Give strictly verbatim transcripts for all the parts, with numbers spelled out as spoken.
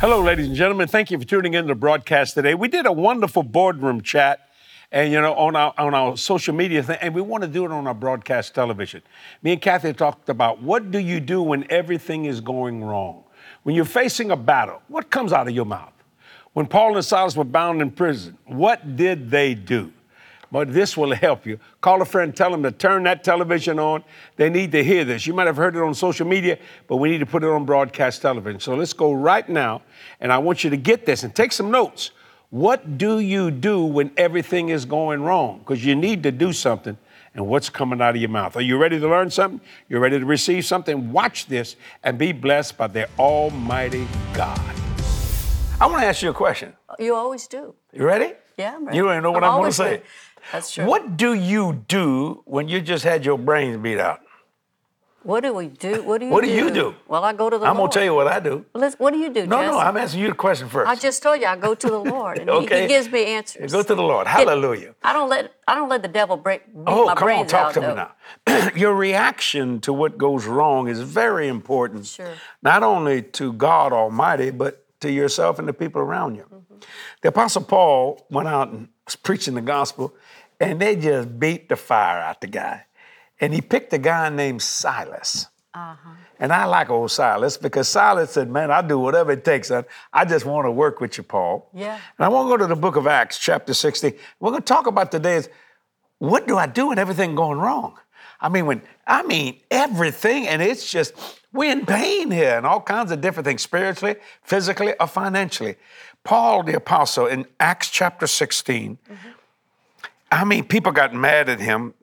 Hello, ladies and gentlemen. Thank you for tuning in to the broadcast today. We did a wonderful boardroom chat, and you know, on our on our social media thing, and we want to do it on our broadcast television. Me and Kathy talked about what do you do when everything is going wrong, when you're facing a battle. What comes out of your mouth? When Paul and Silas were bound in prison, what did they do? But this will help you. Call a friend, tell them to turn that television on. They need to hear this. You might have heard it on social media, but we need to put it on broadcast television. So let's go right now, and I want you to get this and take some notes. What do you do when everything is going wrong? Because you need to do something, and what's coming out of your mouth. Are you ready to learn something? You're ready to receive something? Watch this and be blessed by the Almighty God. I want to ask you a question. You always do. You ready? Yeah, I'm ready. You don't even know what I'm, I'm going to say. Ready. That's true. What do you do when you just had your brains beat out? What do we do? What do you what do? do you do? Well, I go to the I'm Lord. going to tell you what I do. Well, let's, what do you do, No, Jesse? no, I'm asking you the question first. I just told you I go to the Lord, and okay. he, he gives me answers. Go to the Lord. Hallelujah. I don't let I don't let the devil break beat oh, my come on, brains talk out, to though. me now. Your reaction to what goes wrong is very important. Sure. Not only to God Almighty, but to yourself and the people around you. Mm-hmm. The Apostle Paul went out and was preaching the gospel, and they just beat the fire out the guy. And he picked a guy named Silas. Uh-huh. And I like old Silas because Silas said, man, I'll do whatever it takes. I, I just want to work with you, Paul. Yeah. And I want to go to the book of Acts, chapter sixteen. We're going to talk about today is, what do I do when everything going wrong? I mean, when I mean everything, and it's just, we're in pain here and all kinds of different things, spiritually, physically, or financially. Paul the apostle in Acts chapter sixteen, mm-hmm. I mean, people got mad at him.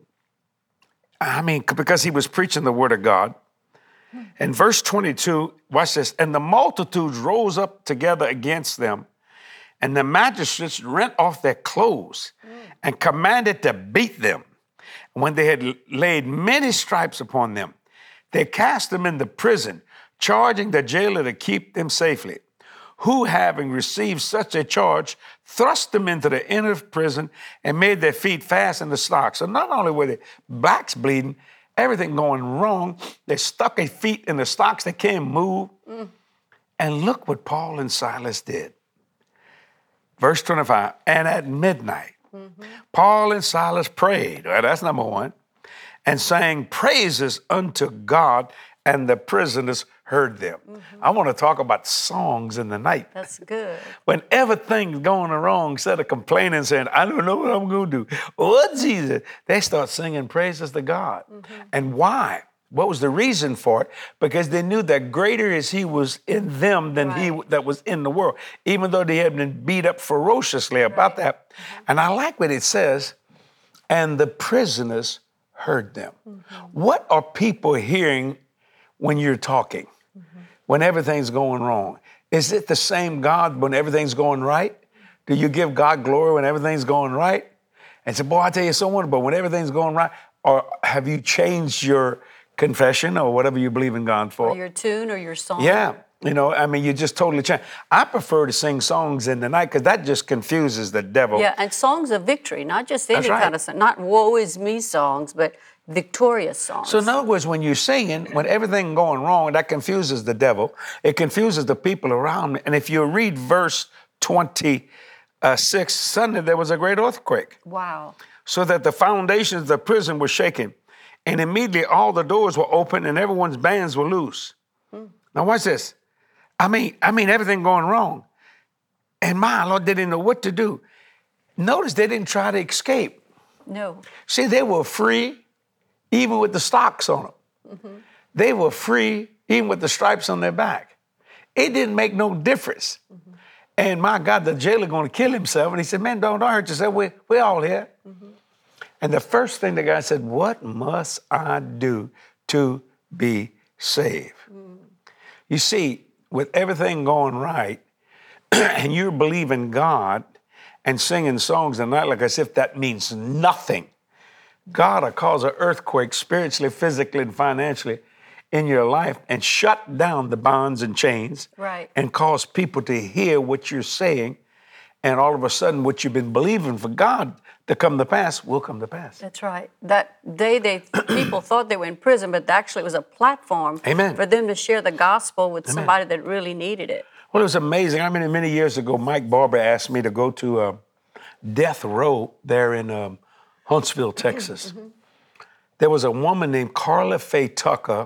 I mean, because he was preaching the word of God. In verse twenty-two, watch this. And the multitudes rose up together against them, and the magistrates rent off their clothes mm. and commanded to beat them. When they had laid many stripes upon them, they cast them into prison, charging the jailer to keep them safely, who, having received such a charge, thrust them into the inner prison and made their feet fast in the stocks. So not only were the backs bleeding, everything going wrong, they stuck their feet in the stocks, they can't move. Mm. And look what Paul and Silas did. Verse twenty-five, and at midnight, mm-hmm. Paul and Silas prayed, well, that's number one, and sang praises unto God, and the prisoners heard them. Mm-hmm. I want to talk about songs in the night. That's good. When everything's going wrong, instead of complaining, saying, I don't know what I'm going to do. Oh, Jesus. They start singing praises to God. Mm-hmm. And why? What was the reason for it? Because they knew that greater is he was in them than right. he that was in the world, even though they had been beat up ferociously about right. that. Mm-hmm. And I like what it says, and the prisoners heard them. Mm-hmm. What are people hearing when you're talking, mm-hmm. when everything's going wrong? Is it the same God when everything's going right? Do you give God glory when everything's going right? And say, boy, I tell you so wonderful, but when everything's going right, or have you changed your confession or whatever you believe in God for? Or your tune or your song? Yeah. You know, I mean, you just totally change. I prefer to sing songs in the night because that just confuses the devil. Yeah, and songs of victory, not just any right. kind of song, not woe is me songs, but victorious songs. So in other words, when you're singing, when everything going wrong, that confuses the devil. It confuses the people around me. And if you read verse twenty-six, Sunday there was a great earthquake. Wow. So that the foundations of the prison were shaken. And immediately all the doors were open and everyone's bands were loose. Hmm. Now watch this. I mean, I mean everything going wrong. And my Lord, they didn't know what to do. Notice they didn't try to escape. No. See, they were free. Even with the stocks on them. Mm-hmm. They were free, even with the stripes on their back. It didn't make no difference. Mm-hmm. And my God, the jailer going to kill himself. And he said, man, don't, don't hurt yourself. We, we're all here. Mm-hmm. And the first thing the guy said, what must I do to be saved? Mm. You see, with everything going right, and you're believing God and singing songs and not like as if that means nothing. God will cause an earthquake spiritually, physically, and financially in your life and shut down the bonds and chains right. and cause people to hear what you're saying. And all of a sudden, what you've been believing for God to come to pass will come to pass. That's right. That day, they people thought they were in prison, but actually it was a platform Amen. for them to share the gospel with Amen. somebody that really needed it. Well, it was amazing. I mean, many years ago, Mike Barber asked me to go to uh, Death Row there in um, Huntsville, Texas. Mm-hmm. There was a woman named Carla Faye Tucker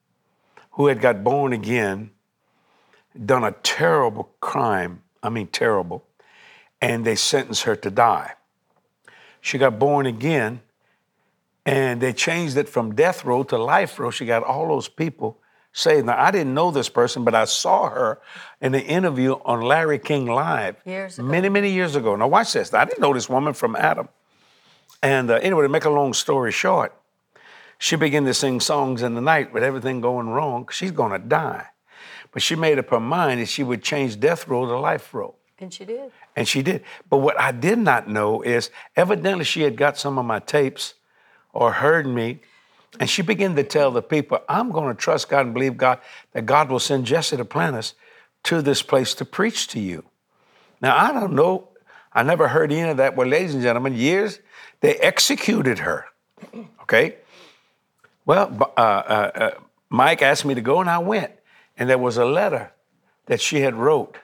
who had got born again, done a terrible crime, I mean terrible, and they sentenced her to die. She got born again, and they changed it from death row to life row. She got all those people saved. Now, I didn't know this person, but I saw her in an interview on Larry King Live. Years ago. Many, many years ago. Now, watch this. I didn't know this woman from Adam. And uh, anyway, to make a long story short, she began to sing songs in the night with everything going wrong. She's going to die. But she made up her mind that she would change death row to life row. And she did. And she did. But what I did not know is evidently she had got some of my tapes or heard me, and she began to tell the people, I'm going to trust God and believe God that God will send Jesse Duplantis to this place to preach to you. Now, I don't know. I never heard any of that. Well, ladies and gentlemen, years, they executed her, okay? Well, uh, uh, uh, Mike asked me to go, and I went. And there was a letter that she had wrote.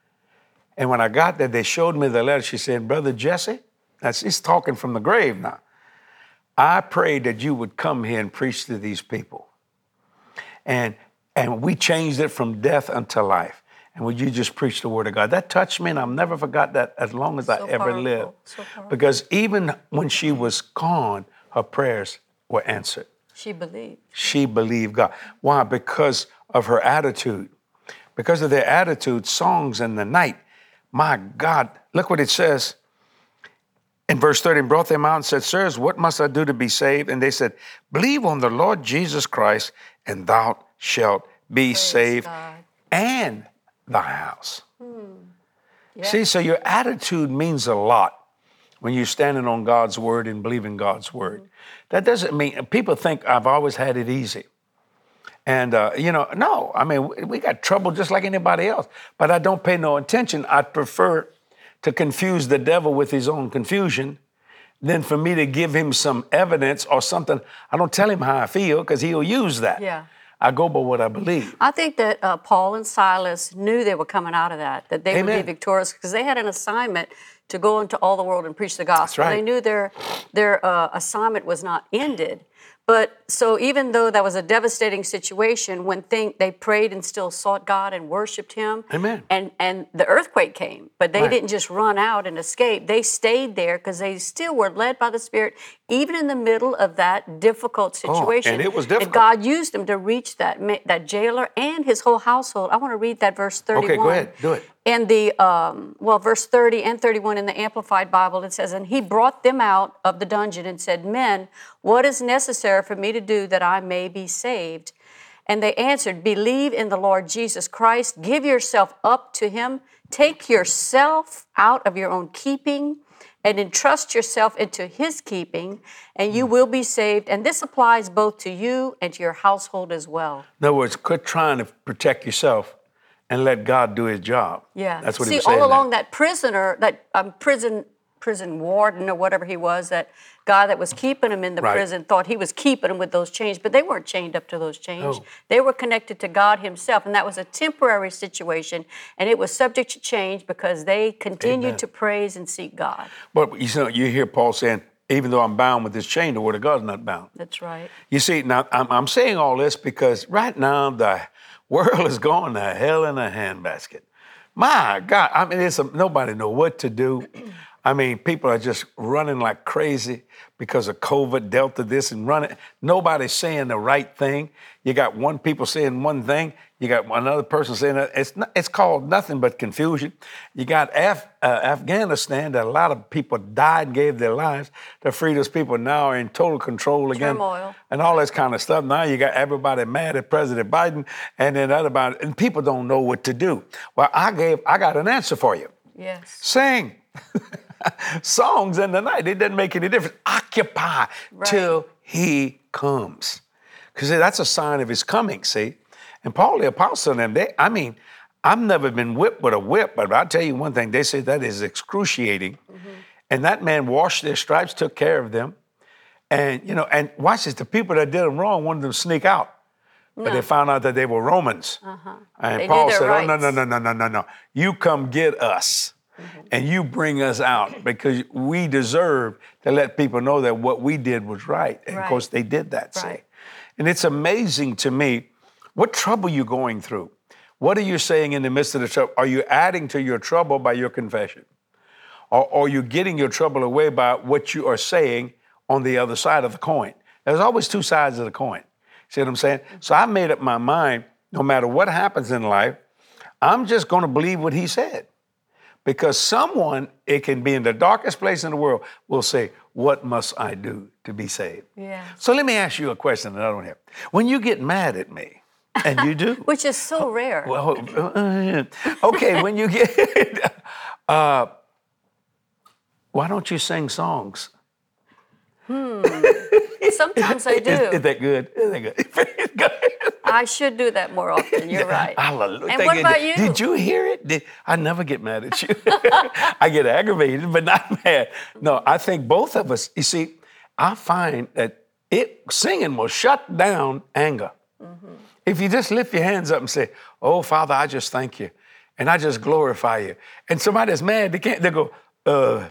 And when I got there, they showed me the letter. She said, Brother Jesse, that's, he's talking from the grave now. I prayed that you would come here and preach to these people. And, and we changed it from death unto life. And would you just preach the word of God? That touched me, and I'll never forgot that as long as so I ever powerful. lived. So because even when she was gone, her prayers were answered. She believed. She believed God. Why? Because of her attitude. Because of their attitude, songs in the night. My God, look what it says in verse thirty. And brought them out and said, Sirs, what must I do to be saved? And they said, believe on the Lord Jesus Christ, and thou shalt be Praise saved, God. And thy house. Hmm. Yeah. See, so your attitude means a lot when you're standing on God's word and believing God's word. Mm-hmm. That doesn't mean, people think I've always had it easy. And, uh, you know, no, I mean, we got trouble just like anybody else, but I don't pay no attention. I prefer to confuse the devil with his own confusion than for me to give him some evidence or something. I don't tell him how I feel because he'll use that. Yeah. I go by what I believe. I think that uh, Paul and Silas knew they were coming out of that, that they Amen. would be victorious because they had an assignment to go into all the world and preach the gospel. That's right. They knew their, their uh, assignment was not ended. But so even though that was a devastating situation, when thing, they prayed and still sought God and worshiped him. Amen. And, and the earthquake came, but they right. didn't just run out and escape. They stayed there because they still were led by the Spirit, even in the middle of that difficult situation. Oh, and it was difficult. And God used them to reach that, that jailer and his whole household. I want to read that verse thirty-one. Okay, go ahead, do it. In the, um, well, verse thirty and thirty-one in the Amplified Bible, it says, and he brought them out of the dungeon and said, men, what is necessary for me to do that I may be saved? And they answered, believe in the Lord Jesus Christ, give yourself up to him, take yourself out of your own keeping, and entrust yourself into his keeping, and you will be saved. And this applies both to you and to your household as well. In other words, quit trying to protect yourself and let God do his job. Yeah. That's what See, he was saying. all along there. that prisoner, that um, prison prison warden or whatever he was, that guy that was keeping him in the right. prison thought he was keeping him with those chains, but they weren't chained up to those chains. Oh. They were connected to God himself, and that was a temporary situation, and it was subject to change because they continued Amen. to praise and seek God. But you know, you hear Paul saying, even though I'm bound with this chain, the word of God's not bound. That's right. You see, now I'm, I'm saying all this because right now the world is going to hell in a handbasket. My God, I mean, it's a, nobody know what to do. I mean, people are just running like crazy because of COVID, Delta, this and running. Nobody's saying the right thing. You got one people saying one thing. You got another person saying that. It's not, it's called nothing but confusion. You got Af, uh, Afghanistan, that a lot of people died and gave their lives. The free those people now are in total control again. Turmoil. And all this kind of stuff. Now you got everybody mad at President Biden and then everybody, and people don't know what to do. Well, I gave, I got an answer for you. Yes. Sing. Songs in the night. It doesn't make any difference. Occupy right. till he comes. Because that's a sign of his coming, see? And Paul the Apostle and them, they, I mean, I've never been whipped with a whip, but I'll tell you one thing, they say that is excruciating. Mm-hmm. And that man washed their stripes, took care of them. And, you know, and watch this, the people that did them wrong wanted them to sneak out. but they found out that they were Romans. Uh-huh. And They knew Paul their said, oh, no, rights. no, no, no, no, no, no. You come get us. And you bring us out because we deserve to let people know that what we did was right. And Right. of course, they did that. See? Right. And it's amazing to me what trouble you're going through. What are you saying in the midst of the trouble? Are you adding to your trouble by your confession? Or are you getting your trouble away by what you are saying on the other side of the coin? There's always two sides of the coin. See what I'm saying? So I made up my mind, no matter what happens in life, I'm just going to believe what he said. Because someone, it can be in the darkest place in the world, will say, what must I do to be saved? Yeah. So let me ask you a question that I don't have. When you get mad at me, and you do. Which is so rare. Well, uh, okay, when you get, uh, why don't you sing songs? Hmm. Sometimes I do. Is, is that good? Is that good? I should do that more often. You're right. Hallelujah. And what about you? Did you hear it? Did, I never get mad at you. I get aggravated, but not mad. No, I think both of us, you see, I find that it singing will shut down anger. Mm-hmm. If you just lift your hands up and say, oh, Father, I just thank you. And I just glorify you. And somebody that's mad, they can't, they go, uh,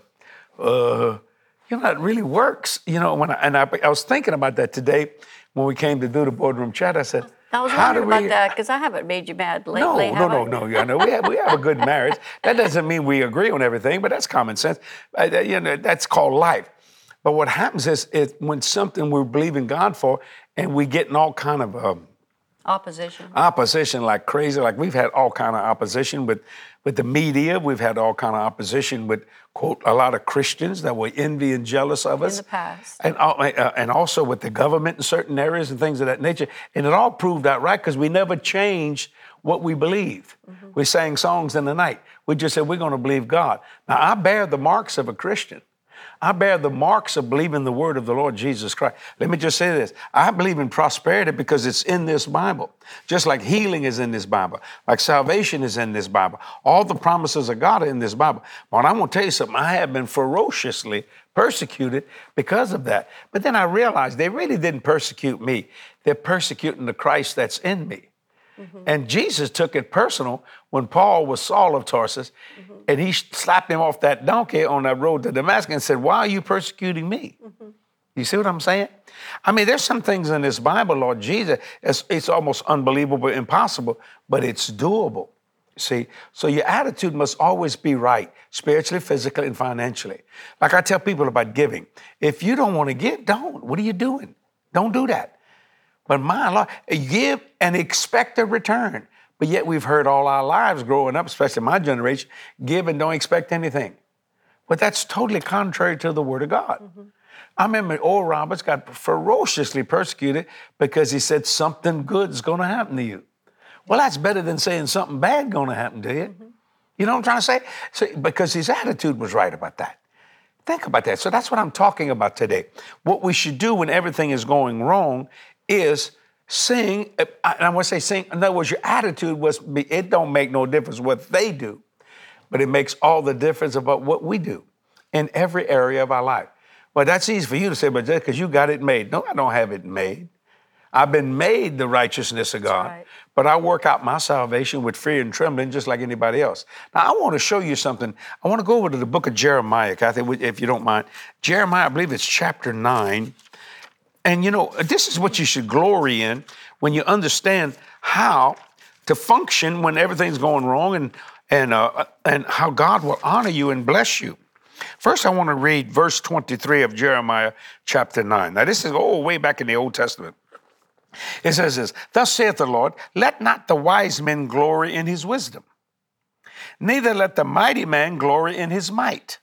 uh, you know, that really works. You know, when I, and I, I was thinking about that today when we came to do the boardroom chat. I said, I was how do wondering we, about that because I haven't made you mad no, lately. no, have no, I? no, no. No, we have we have a good marriage. That doesn't mean we agree on everything, but that's common sense. Uh, that- you know, that's called life. But what happens is, is when something we're believing God for, and we get in all kind of um, Opposition. opposition like crazy. Like we've had all kind of opposition with, with the media. We've had all kind of opposition with, quote, a lot of Christians that were envy and jealous of us. In the past. And, uh, uh, and also with the government in certain areas and things of that nature. And it all proved out right because we never changed what we believed. Mm-hmm. We sang songs in the night. We just said, we're going to believe God. Now, I bear the marks of a Christian. I bear the marks of believing the word of the Lord Jesus Christ. Let me just say this. I believe in prosperity because it's in this Bible. Just like healing is in this Bible, like salvation is in this Bible. All the promises of God are in this Bible. But I'm going to tell you something. I have been ferociously persecuted because of that. But then I realized they really didn't persecute me. They're persecuting the Christ that's in me. Mm-hmm. And Jesus took it personal when Paul was Saul of Tarsus, mm-hmm. and he slapped him off that donkey on that road to Damascus and said, why are you persecuting me? Mm-hmm. You see what I'm saying? I mean, there's some things in this Bible, Lord Jesus, it's, it's almost unbelievable, impossible, but it's doable. See, so your attitude must always be right, spiritually, physically, and financially. Like I tell people about giving. If you don't want to give, don't. What are you doing? Don't do that. But my Lord, give and expect a return. But yet we've heard all our lives growing up, especially my generation, give and don't expect anything. But that's totally contrary to the Word of God. Mm-hmm. I remember Oral Roberts got ferociously persecuted because he said something good is going to happen to you. Well, that's better than saying something bad going to happen to you. Mm-hmm. You know what I'm trying to say? So, because his attitude was right about that. Think about that. So that's what I'm talking about today. What we should do when everything is going wrong is sing, and I want to say sing, in other words, your attitude was, be, it don't make no difference what they do, but it makes all the difference about what we do in every area of our life. Well, that's easy for you to say, but just because you got it made. No, I don't have it made. I've been made the righteousness of God, right. But I work out my salvation with fear and trembling just like anybody else. Now, I want to show you something. I want to go over to the book of Jeremiah, Kathy, if you don't mind. Jeremiah, I believe it's chapter nine. And, you know, this is what you should glory in when you understand how to function when everything's going wrong and, and, uh, and how God will honor you and bless you. First, I want to read verse twenty-three of Jeremiah chapter nine. Now, this is all way back in the Old Testament. It says this, thus saith the Lord, let not the wise man glory in his wisdom, neither let the mighty man glory in his might.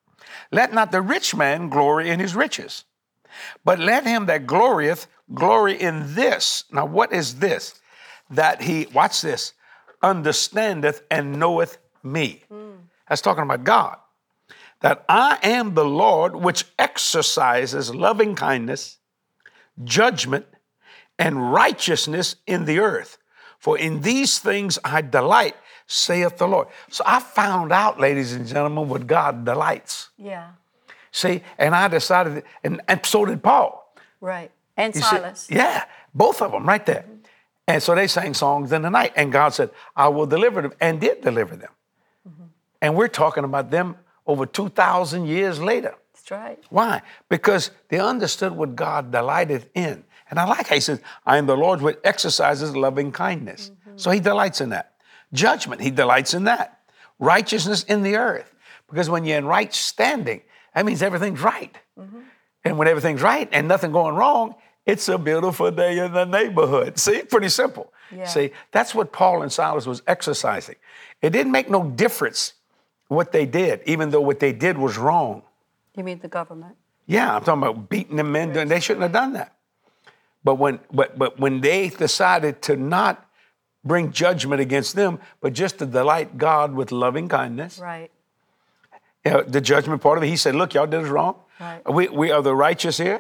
Let not the rich man glory in his riches. But let him that glorieth glory in this. Now, what is this? That he, watch this, understandeth and knoweth me. Mm. That's talking about God. That I am the Lord which exercises loving kindness, judgment, and righteousness in the earth. For in these things I delight, saith the Lord. So I found out, ladies and gentlemen, what God delights. Yeah. See, and I decided, and, and so did Paul. Right, and you Silas. See, yeah, both of them right there. Mm-hmm. And so they sang songs in the night. And God said, I will deliver them, and did deliver them. Mm-hmm. And we're talking about them over two thousand years later. That's right. Why? Because they understood what God delighted in. And I like how he says, I am the Lord which exercises loving kindness. Mm-hmm. So he delights in that. Judgment, he delights in that. Righteousness in the earth. Because when you're in right standing, that means everything's right. Mm-hmm. And when everything's right and nothing going wrong, it's a beautiful day in the neighborhood. See, pretty simple. Yeah. See, that's what Paul and Silas was exercising. It didn't make no difference what they did, even though what they did was wrong. You mean the government? Yeah, I'm talking about beating the men. They shouldn't have done that. But when, but, but when they decided to not bring judgment against them, but just to delight God with loving kindness. Right. You know, the judgment part of it, he said, look, y'all did it wrong. Right. We, we are the righteous here,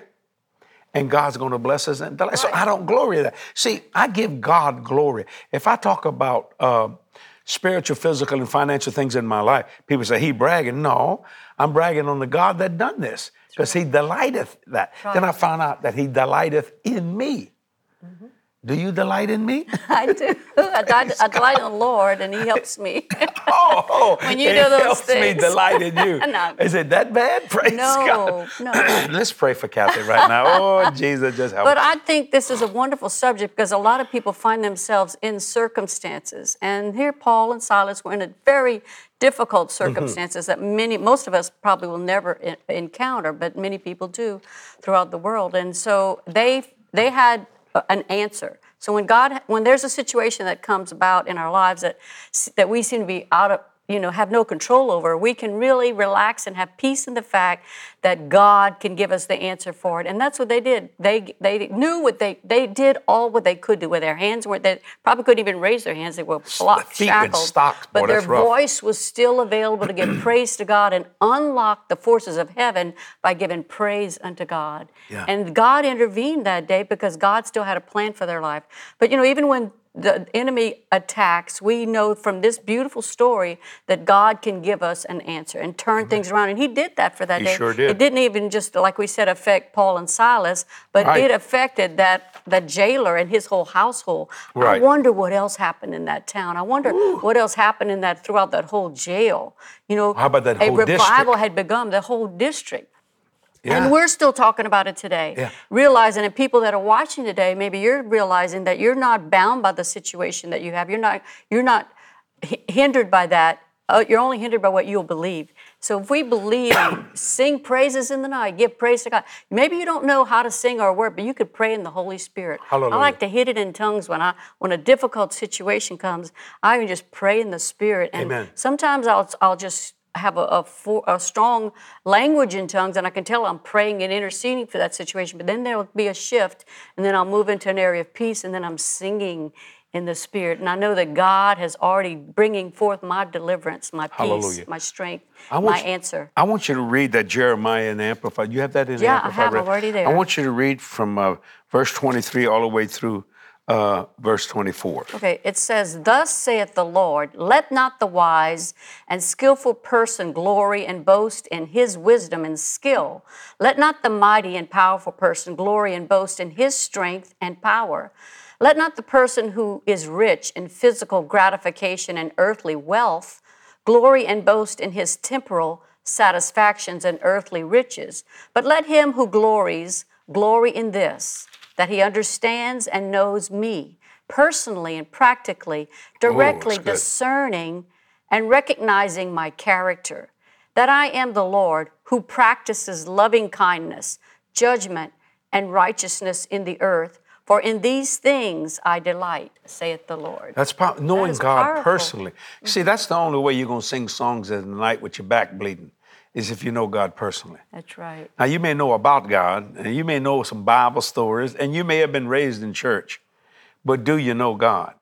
and God's going to bless us. And delight. Right. So I don't glory in that. See, I give God glory. If I talk about uh, spiritual, physical, and financial things in my life, people say, he bragging. No, I'm bragging on the God that done this, because he delighteth that. Right. Then I found out that he delighteth in me. Mm-hmm. Do you delight in me? I do. I, I delight in the Lord, and he helps me. oh, oh, when you it do those helps things. me delight in you. No. Is it that bad? Praise no, God. No, Let's pray for Kathy right now. Oh, Jesus, just help But us. I think this is a wonderful subject because a lot of people find themselves in circumstances. And here Paul and Silas were in a very difficult circumstances mm-hmm. that many, most of us probably will never in, encounter, but many people do throughout the world. And so they they had an answer. So when God, when there's a situation that comes about in our lives that that we seem to be out of, you know, have no control over, we can really relax and have peace in the fact that God can give us the answer for it. And that's what they did. They they knew what they, they did all what they could do with their hands. Were they probably couldn't even raise their hands. They were blocked, shackled. Stocked, boy, but their rough. voice was still available to give praise to God and unlock the forces of heaven by giving praise unto God. Yeah. And God intervened that day because God still had a plan for their life. But, you know, even when the enemy attacks, we know from this beautiful story that God can give us an answer and turn mm-hmm. things around. And he did that for that he day. Sure did. It didn't even just, like we said, affect Paul and Silas, but right. it affected that, that jailer and his whole household. Right. I wonder what else happened in that town. I wonder Ooh. what else happened in that throughout that whole jail. You know, how about that a whole revival district? had begun, the whole district. Yeah. And we're still talking about it today. Yeah. Realizing that people that are watching today, maybe you're realizing that you're not bound by the situation that you have. You're not you're not h- hindered by that. Uh, you're only hindered by what you'll believe. So if we believe, sing praises in the night, give praise to God. Maybe you don't know how to sing or word, but you could pray in the Holy Spirit. Hallelujah. I like to hit it in tongues when I when a difficult situation comes. I can just pray in the Spirit. And Amen. sometimes I'll I'll just have a, a, for, a strong language in tongues, and I can tell I'm praying and interceding for that situation. But then there'll be a shift, and then I'll move into an area of peace, and then I'm singing in the Spirit. And I know that God has already bringing forth my deliverance, my peace, Hallelujah. my strength, I want my you, answer. I want you to read that Jeremiah in Amplified. You have that in yeah, Amplified? Yeah, I have right? already there. I want you to read from uh, verse twenty-three all the way through Uh, verse twenty-four. Okay, it says, Thus saith the Lord, let not the wise and skillful person glory and boast in his wisdom and skill. Let not the mighty and powerful person glory and boast in his strength and power. Let not the person who is rich in physical gratification and earthly wealth glory and boast in his temporal satisfactions and earthly riches. But let him who glories glory in this, that he understands and knows me personally and practically, directly Ooh, that's good. discerning and recognizing my character, that I am the Lord who practices loving kindness, judgment, and righteousness in the earth. For in these things I delight, saith the Lord. That's pow- knowing that God powerful. personally. See, that's the only way you're going to sing songs at night with your back bleeding, is if you know God personally. That's right. Now, you may know about God, and you may know some Bible stories, and you may have been raised in church, but do you know God?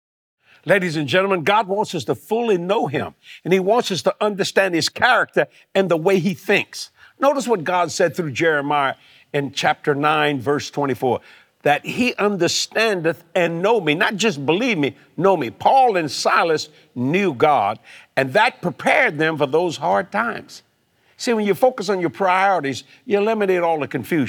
Ladies and gentlemen, God wants us to fully know Him, and He wants us to understand His character and the way He thinks. Notice what God said through Jeremiah in chapter nine, verse twenty-four, that He understandeth and know me, not just believe me, know me. Paul and Silas knew God, and that prepared them for those hard times. See, when you focus on your priorities, you eliminate all the confusion.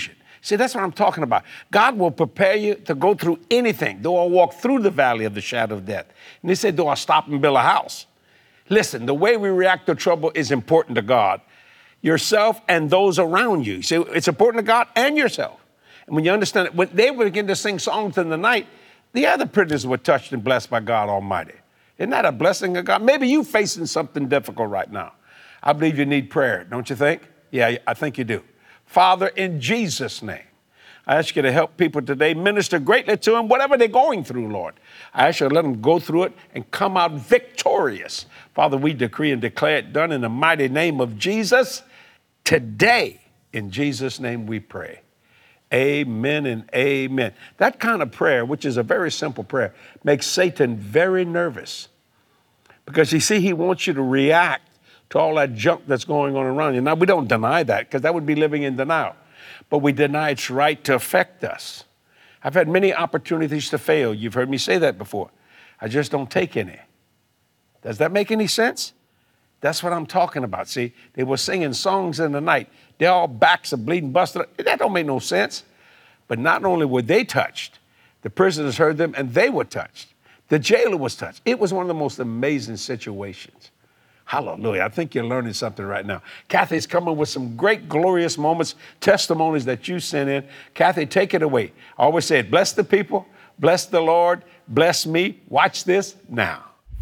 See, that's what I'm talking about. God will prepare you to go through anything. Though I walk through the valley of the shadow of death. And he said, though I stop and build a house. Listen, the way we react to trouble is important to God. Yourself and those around you. See, it's important to God and yourself. And when you understand it, when they begin to sing songs in the night, the other prisoners were touched and blessed by God Almighty. Isn't that a blessing of God? Maybe you're facing something difficult right now. I believe you need prayer, don't you think? Yeah, I think you do. Father, in Jesus' name, I ask you to help people today, minister greatly to them, whatever they're going through, Lord. I ask you to let them go through it and come out victorious. Father, we decree and declare it done in the mighty name of Jesus. Today, in Jesus' name we pray. Amen and amen. That kind of prayer, which is a very simple prayer, makes Satan very nervous. Because you see, he wants you to react to all that junk that's going on around you. Now, we don't deny that, because that would be living in denial. But we deny its right to affect us. I've had many opportunities to fail. You've heard me say that before. I just don't take any. Does that make any sense? That's what I'm talking about. See, they were singing songs in the night. Their all backs are bleeding, busted. That don't make no sense. But not only were they touched, the prisoners heard them and they were touched. The jailer was touched. It was one of the most amazing situations. Hallelujah. I think you're learning something right now. Kathy's coming with some great, glorious moments, testimonies that you sent in. Kathy, take it away. I always say it, bless the people, bless the Lord, bless me. Watch this now.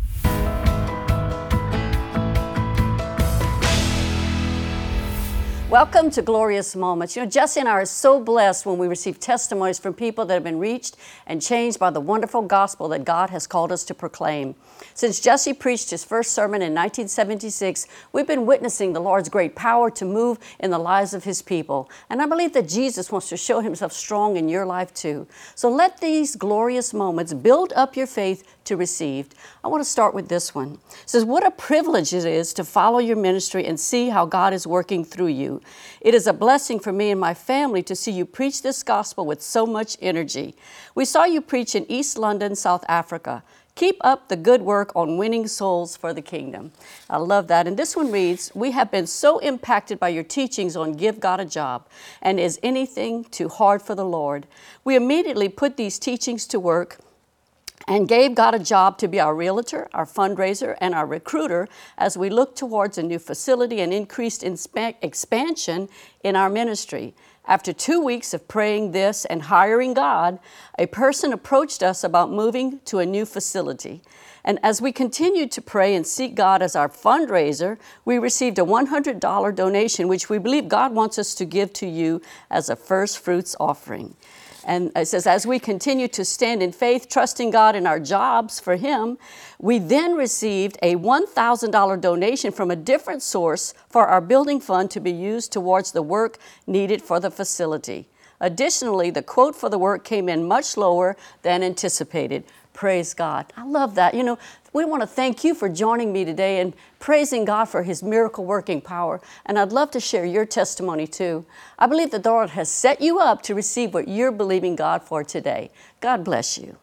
Welcome to Glorious Moments. You know, Jesse and I are so blessed when we receive testimonies from people that have been reached and changed by the wonderful gospel that God has called us to proclaim. Since Jesse preached his first sermon in nineteen seventy-six, we've been witnessing the Lord's great power to move in the lives of his people. And I believe that Jesus wants to show himself strong in your life too. So let these glorious moments build up your faith to receive. I want to start with this one. It says, what a privilege it is to follow your ministry and see how God is working through you. It is a blessing for me and my family to see you preach this gospel with so much energy. We saw you preach in East London, South Africa. Keep up the good work on winning souls for the kingdom. I love that. And this one reads, we have been so impacted by your teachings on Give God a Job and Is Anything Too Hard for the Lord? We immediately put these teachings to work and gave God a job to be our realtor, our fundraiser, and our recruiter as we look towards a new facility and increased inspa- expansion in our ministry. After two weeks of praying this and hiring God, a person approached us about moving to a new facility. And as we continued to pray and seek God as our fundraiser, we received a one hundred dollars donation, which we believe God wants us to give to you as a first fruits offering. And it says, as we continue to stand in faith, trusting God in our jobs for Him, we then received a one thousand dollars donation from a different source for our building fund to be used towards the work needed for the facility. Additionally, the quote for the work came in much lower than anticipated. Praise God. I love that. You know, we want to thank you for joining me today and praising God for His miracle working power. And I'd love to share your testimony too. I believe that the Lord has set you up to receive what you're believing God for today. God bless you.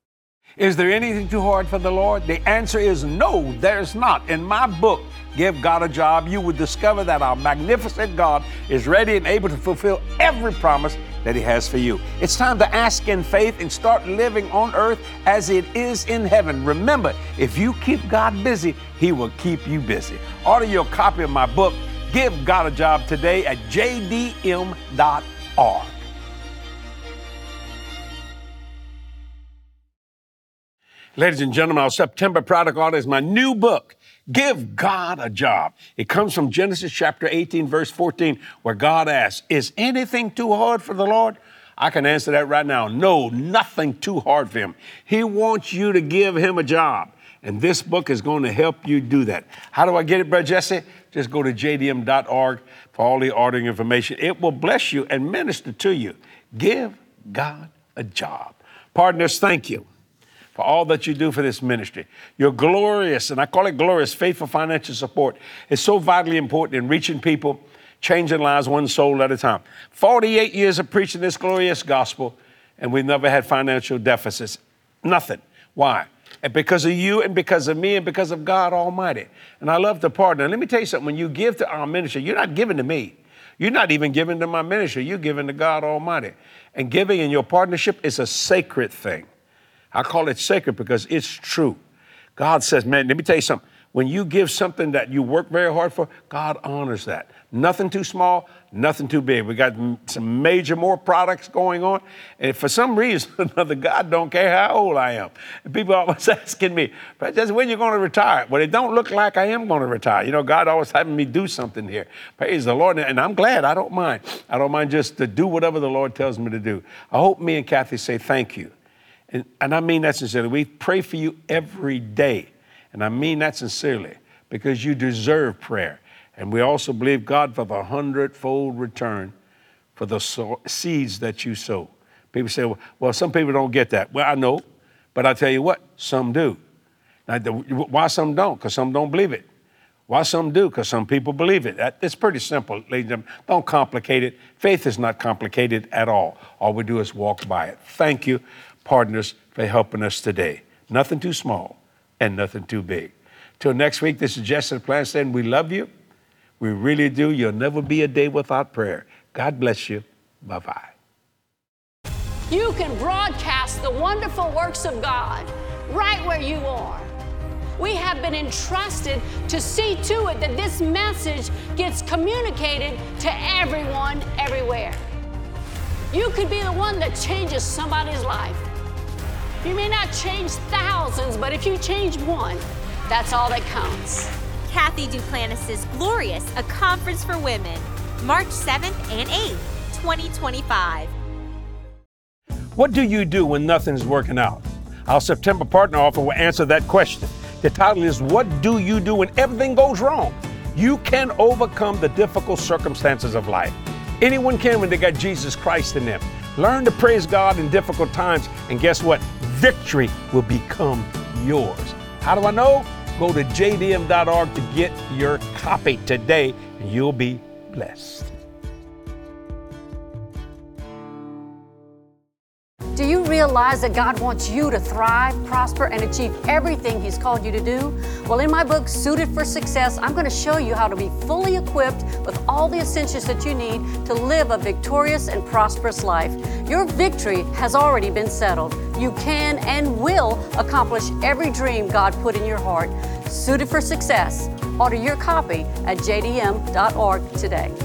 Is there anything too hard for the Lord? The answer is no, there's not. In my book, Give God a Job, you will discover that our magnificent God is ready and able to fulfill every promise that He has for you. It's time to ask in faith and start living on earth as it is in heaven. Remember, if you keep God busy, He will keep you busy. Order your copy of my book, Give God a Job, today at j d m dot org. Ladies and gentlemen, our September product order is my new book, Give God a Job. It comes from Genesis chapter eighteen, verse fourteen, where God asks, is anything too hard for the Lord? I can answer that right now. No, nothing too hard for Him. He wants you to give Him a job. And this book is going to help you do that. How do I get it, Brother Jesse? Just go to j d m dot org for all the ordering information. It will bless you and minister to you. Give God a job. Partners, thank you for all that you do for this ministry. You're glorious, and I call it glorious, faithful financial support. It's so vitally important in reaching people, changing lives one soul at a time. forty-eight years of preaching this glorious gospel, and we've never had financial deficits. Nothing. Why? And because of you, and because of me, and because of God Almighty. And I love to partner. Let me tell you something. When you give to our ministry, you're not giving to me. You're not even giving to my ministry. You're giving to God Almighty. And giving in your partnership is a sacred thing. I call it sacred because it's true. God says, man, let me tell you something. When you give something that you work very hard for, God honors that. Nothing too small, nothing too big. We got some major more products going on. And for some reason or another, God don't care how old I am. And people are always asking me, but just when you're going to retire? Well, it don't look like I am going to retire. You know, God always having me do something here. Praise the Lord. And I'm glad. I don't mind. I don't mind just to do whatever the Lord tells me to do. I hope me and Kathy say thank you. And, and I mean that sincerely. We pray for you every day. And I mean that sincerely because you deserve prayer. And we also believe God for the hundredfold return for the so- seeds that you sow. People say, well, well, some people don't get that. Well, I know, but I tell you what, some do. Now, the, why some don't? Because some don't believe it. Why some do? Because some people believe it. That, it's pretty simple, ladies and gentlemen. Don't complicate it. Faith is not complicated at all. All we do is walk by it. Thank you, partners, for helping us today. Nothing too small and nothing too big. Till next week, this is Jesse Plant saying we love you. We really do. You'll never be a day without prayer. God bless you. Bye-bye. You can broadcast the wonderful works of God right where you are. We have been entrusted to see to it that this message gets communicated to everyone, everywhere. You could be the one that changes somebody's life. You may not change thousands, but if you change one, that's all that counts. Kathy Duplantis' Glorious, a Conference for Women, March seventh and eighth, twenty twenty-five. What do you do when nothing's working out? Our September partner offer will answer that question. The title is, What Do You Do When Everything Goes Wrong? You can overcome the difficult circumstances of life. Anyone can when they got Jesus Christ in them. Learn to praise God in difficult times, and guess what? Victory will become yours. How do I know? Go to j d m dot org to get your copy today, and you'll be blessed. Do you realize that God wants you to thrive, prosper, and achieve everything He's called you to do? Well, in my book, Suited for Success, I'm going to show you how to be fully equipped with all the essentials that you need to live a victorious and prosperous life. Your victory has already been settled. You can and will accomplish every dream God put in your heart. Suited for Success. Order your copy at j d m dot org today.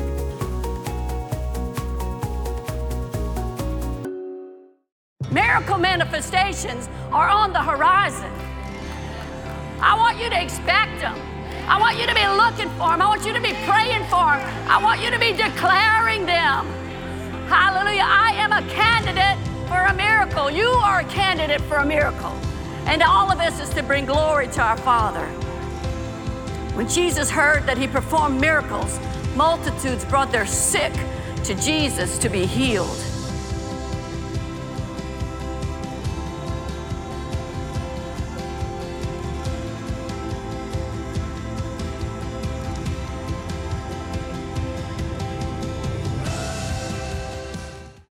Miracle manifestations are on the horizon. I want you to expect them. I want you to be looking for them. I want you to be praying for them. I want you to be declaring them. Hallelujah. I am a candidate for a miracle. You are a candidate for a miracle. And all of this is to bring glory to our Father. When Jesus heard that He performed miracles, multitudes brought their sick to Jesus to be healed.